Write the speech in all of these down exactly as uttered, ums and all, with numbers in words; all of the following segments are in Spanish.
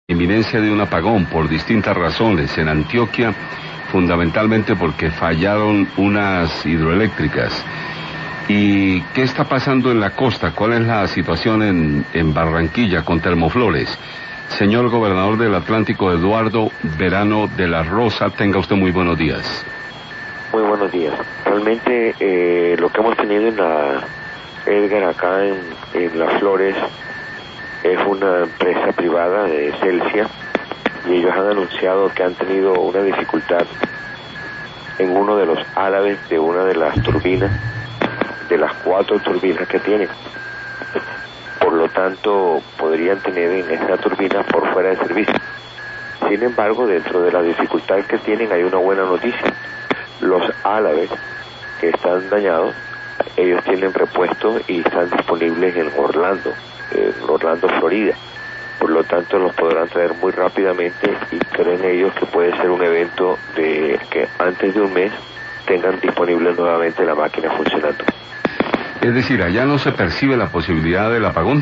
Inminencia de un apagón por distintas razones en Antioquia, fundamentalmente porque fallaron unas hidroeléctricas. ¿Y qué está pasando en la costa? ¿Cuál es la situación en, en Barranquilla con Termoflores? Señor gobernador del Atlántico, Eduardo Verano de la Rosa, tenga usted muy buenos días. Muy buenos días. Realmente eh, lo que hemos tenido en la Edgar acá en, en Las Flores es una empresa privada de Celsia y ellos han anunciado que han tenido una dificultad en uno de los álabes de una de las turbinas, de las cuatro turbinas que tienen. Por lo tanto, podrían tener en esa turbina por fuera de servicio. Sin embargo, dentro de la dificultad que tienen hay una buena noticia. Los álabes que están dañados, ellos tienen repuestos y están disponibles en Orlando, en Orlando, Florida. Por lo tanto, los podrán traer muy rápidamente y creen ellos que puede ser un evento de que antes de un mes tengan disponible nuevamente la máquina funcionando. Es decir, allá no se percibe la posibilidad del apagón.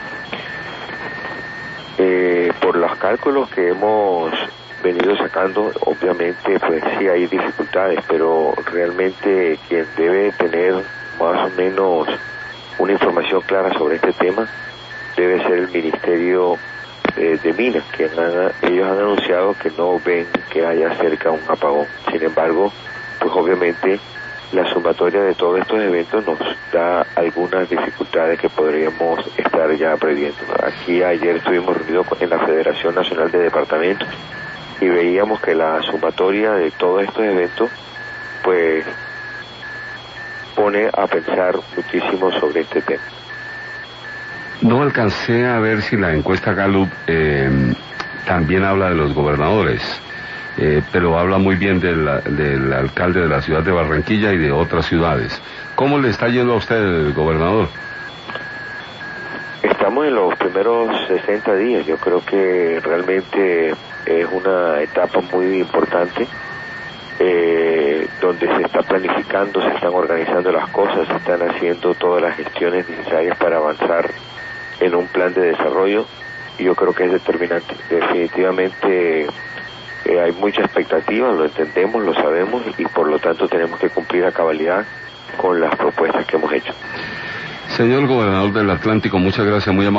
Eh, por los cálculos que hemos venido sacando, obviamente pues sí hay dificultades, pero realmente quien debe tener más o menos una información clara sobre este tema debe ser el Ministerio eh, de Minas, que han, ellos han anunciado que no ven que haya cerca un apagón. Sin embargo, pues obviamente la sumatoria de todos estos eventos nos da algunas dificultades que podríamos estar ya previendo. Aquí ayer estuvimos reunidos en la Federación Nacional de Departamentos y veíamos que la sumatoria de todos estos eventos pues pone a pensar muchísimo sobre este tema. No alcancé a ver si la encuesta Gallup eh, también habla de los gobernadores, eh, pero habla muy bien del, del alcalde de la ciudad de Barranquilla y de otras ciudades. ¿Cómo le está yendo a usted, gobernador? Estamos en los primeros sesenta días. Yo creo que realmente es una etapa muy importante, eh, donde se está planificando, se están organizando las cosas, se están haciendo todas las gestiones necesarias para avanzar en un plan de desarrollo, y yo creo que es determinante. Definitivamente eh, hay mucha expectativa, lo entendemos, lo sabemos, y por lo tanto tenemos que cumplir a cabalidad con las propuestas que hemos hecho. Señor gobernador del Atlántico, muchas gracias, muy amable.